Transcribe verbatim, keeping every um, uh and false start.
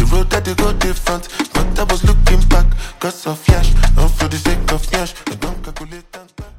road that they go different, but I was looking back, cause of flash, and for the sake of flash, I don't calculate and